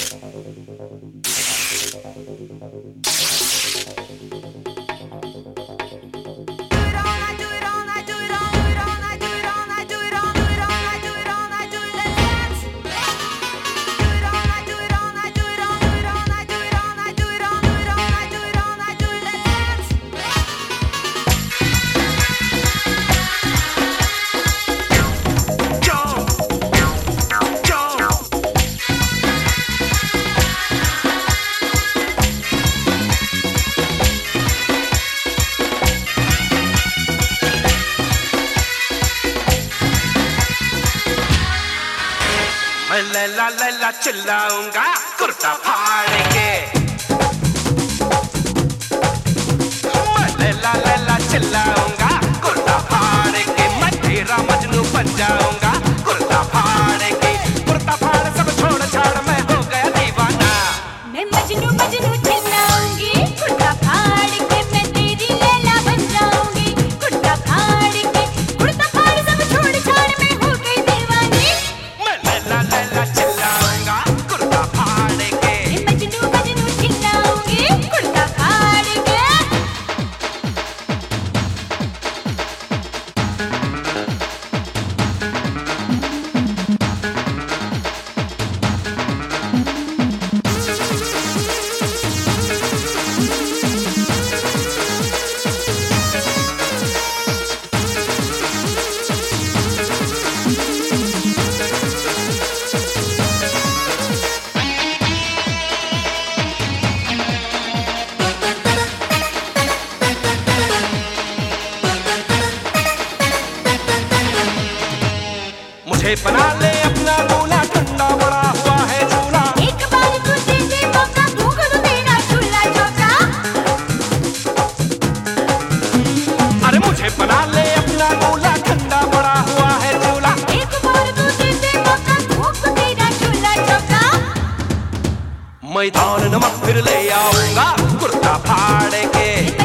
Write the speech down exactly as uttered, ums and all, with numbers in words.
मैं लैला लैला चिल्लाऊंगा कुर्ता फाड़ के। मैं लैला लैला चिल्लाऊंगा कुर्ता फाड़ के। मैं तेरा मजनू बन जाऊंगा कुर्ता फाड़ के। कुर्ता फाड़ सब छोड़ छाड़ मैं हो गया दीवाना। मैं मजनू मजनू चिल्लाऊंगी कुर्ता फाड़ के। मैं तेरी लैला बन जाऊंगी कुर्ता फाड़ के। कुर्ता फाड़ सब छोड़ छाड़ मैं हो गई दीवानी। मैं लैला लैला चिल्लाऊंगा कुर्ता फाड़ के। मैं मजनू मजनू चिल्लाऊंगी कुर्ता फाड़ के। मुझे बना ले अपना दूल्हा ठंडा बड़ा हुआ है झूला। एक बार तू दे दे मौका भूख तो तेरा चूल्हा चौका। अरे मुझे बना ले अपना दूल्हा ठंडा बड़ा हुआ है झूला। एक बार तू दे दे मौका भूख तो तेरा चूल्हा चौका। मैदान नमक फिर ले आऊंगा कुर्ता फाड़ के।